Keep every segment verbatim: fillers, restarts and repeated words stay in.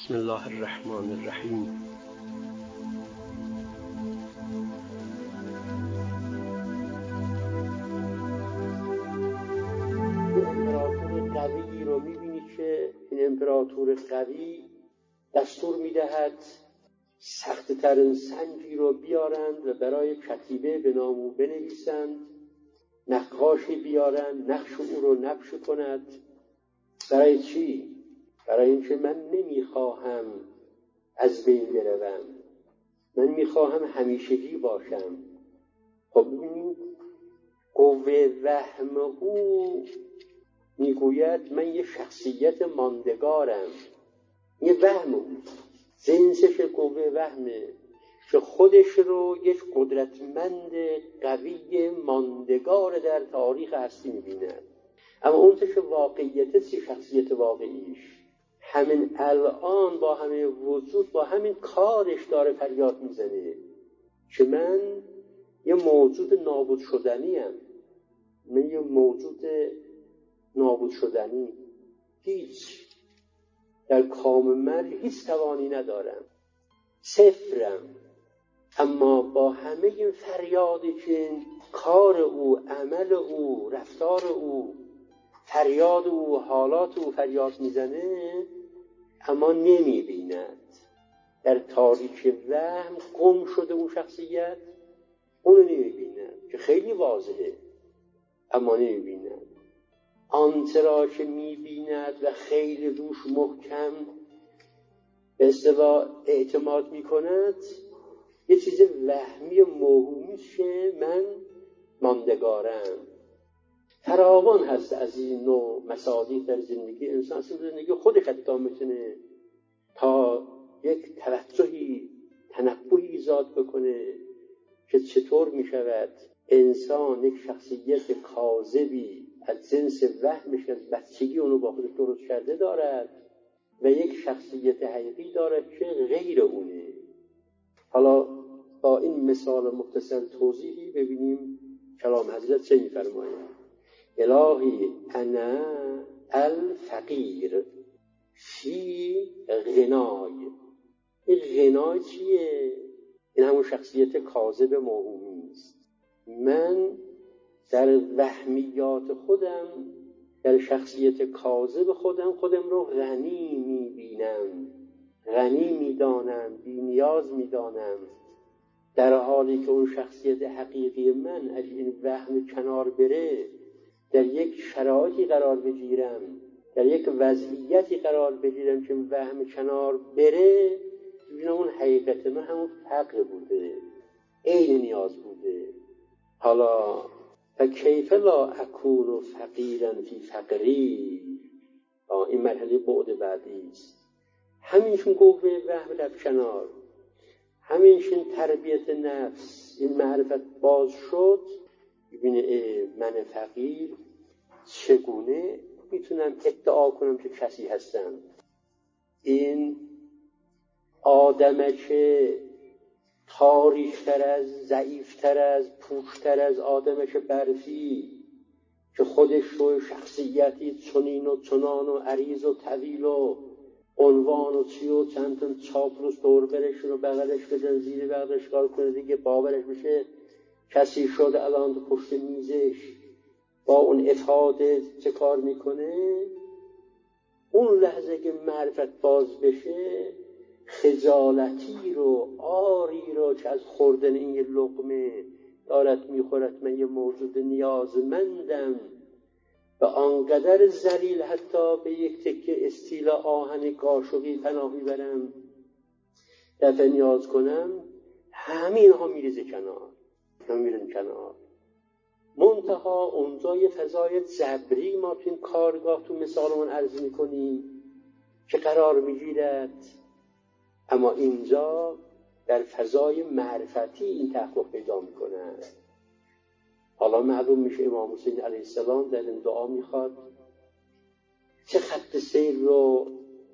بسم الله الرحمن الرحیم. امپراتور قوی رو می‌بینی که این امپراتور قوی دستور می‌دهد سخت‌ترین سنگی رو بیارند و برای کتیبه به نام او بنویسند، نقاشی بیارند، نقش او رو نقش کند. برای چی؟ برای اینکه من نمیخواهم از بین بروم، من میخواهم همیشگی باشم. خب ببینید قوه وهم او میگوید من یه شخصیت ماندگارم. یه وهم او جنسش قوه وهمه که خودش رو یک قدرتمند قوی ماندگار در تاریخ هستی میبیند. اما اون که واقعیت چی؟ شخصیت واقعیش همین الان با همین وجود با همین کارش داره فریاد میزنه که من یه موجود نابود شدنی ام. من یه موجود نابود شدنی، هیچ در کام من هیچ توانی ندارم، صفرم. اما با همه این فریادی که کار او، عمل او، رفتار او، فریاد او، حالات او فریاد میزنه، اما نمیبیند. در تاریک وهم گم شده اون شخصیت، اونو نمیبیند که خیلی واضحه، اما نمیبیند. آنچه را که میبیند و خیلی روش محکم به اصطلاح اعتماد میکند یه چیز وهمی موهومی که من ماندگارم. فراوان هست از این نوع مصادیق در زندگی انسان. زندگی خودش حتی میتونه تا یک توجهی تنبهی ایجاد بکنه که چطور میشود انسان یک شخصیت کاذبی از جنس وهمش از بچگی اونو با خودش درست کرده دارد و یک شخصیت حقیقی دارد که غیر اونه. حالا با این مثال مختصر توضیحی ببینیم کلام حضرت چه میفرماید. الهی انا الفقیر فی غنای. این غنای چیه؟ این همون شخصیت کاذب موهومی است. من در وهمیات خودم، در شخصیت کاذب خودم خودم رو غنی میبینم، غنی میدانم، بی نیاز میدانم، در حالی که اون شخصیت حقیقی من از این وهم کنار بره، در یک شرایطی قرار بگیرم، در یک وضعیتی قرار بگیرم که وهم کنار بره، ببینم اون حقیقت من همون فقر بوده، عین نیاز بوده. حالا فکیف لا اکون فقیرا فی فقری، این مرحله بعد بعدی است. همینشون قوه وهم رفت کنار، همینشون تربیت نفس، این معرفت باز شد. ببینه من فقیر چگونه میتونم ادعا کنم که کسی هستم؟ این آدمه که تاریک‌تر از، ضعیف‌تر از، پوچ‌تر از آدمش برفی که خودش رو شخصیتی چنین و چنان و عریض و طویل و عنوان و چی و چند تا چاپلوس دور برش رو بغلش بدن زیر بغلش کار کنه دیگه باورش بشه کسی شده الان تو پشت میزش با اون افاده چه کار میکنه. اون لحظه که معرفت باز بشه خجالتی رو، آری رو که از خوردن این یه لقمه دارد میخورد، من یه موجود نیازمندم و آنقدر ذلیل حتی به یک تکه استیل آهن قاشقی پناه میبرم دفع نیاز کنم، همین ها میریزه کنار، هم میرن کنار. منتها اونجا یه فضای جبری ما تو این کارگاه تو مثالمون عرض میکنیم که قرار میگیرد، اما اینجا در فضای معرفتی این تحقق پیدا میکنه. حالا معلوم میشه امام حسین علیه السلام در این دعا میخواد چه خط سیر رو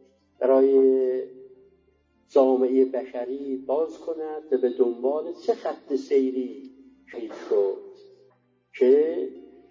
برای جامعه بشری باز کند و به دنبال چه خط سیری پیش شد که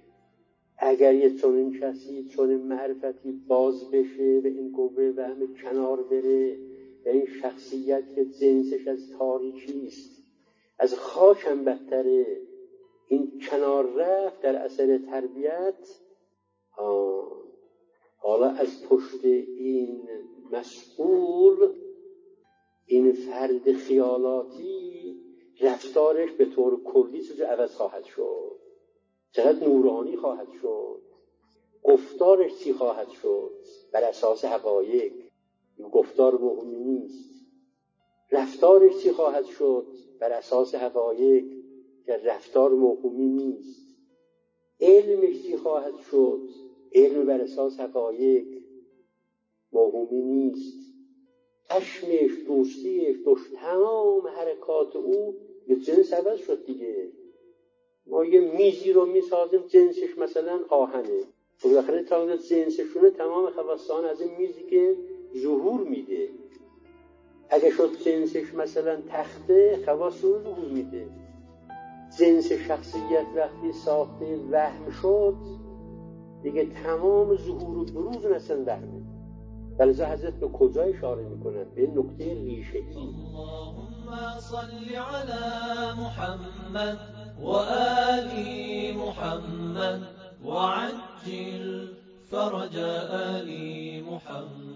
اگر یه چنین کسی چنین معرفتی باز بشه و این قوه وهم کنار بره و این شخصیت که جنسش از تاریکی است، از خاک هم بدتره، این کنار رفت در اثر تربیت. آه. حالا از پشت این مسئول، این فرد خیالاتی، رفتارش به طور کلی چیز عوض خواهد شد، چقدر نورانی خواهد شد، گفتارش چی خواهد شد بر اساس حقایق، گفتار موهومی نیست. رفتارش چی خواهد شد بر اساس حقایق که رفتار موهومی نیست. علمش چی خواهد شد، علم بر اساس حقایق موهومی نیست. خشمش، دوستیش، دوست تمام حرکات او یه جنس عوض شد دیگه. ما یه میزی رو میسازیم جنسش مثلا آهنه، و بالاخره تا جنسشونه تمام خواستان از این میزی که ظهور میده. اگه شد جنسش مثلا تخته، خواستون ظهور میده. جنس شخصیت وقتی ساخته وهم شد دیگه تمام ظهور و بروز اصلا وهمه. بلکه حضرت به کجا اشاره میکنن؟ به نقطه ریشه‌ای. اللهم صل على محمد و آل محمد و عجل فرج آل محمد.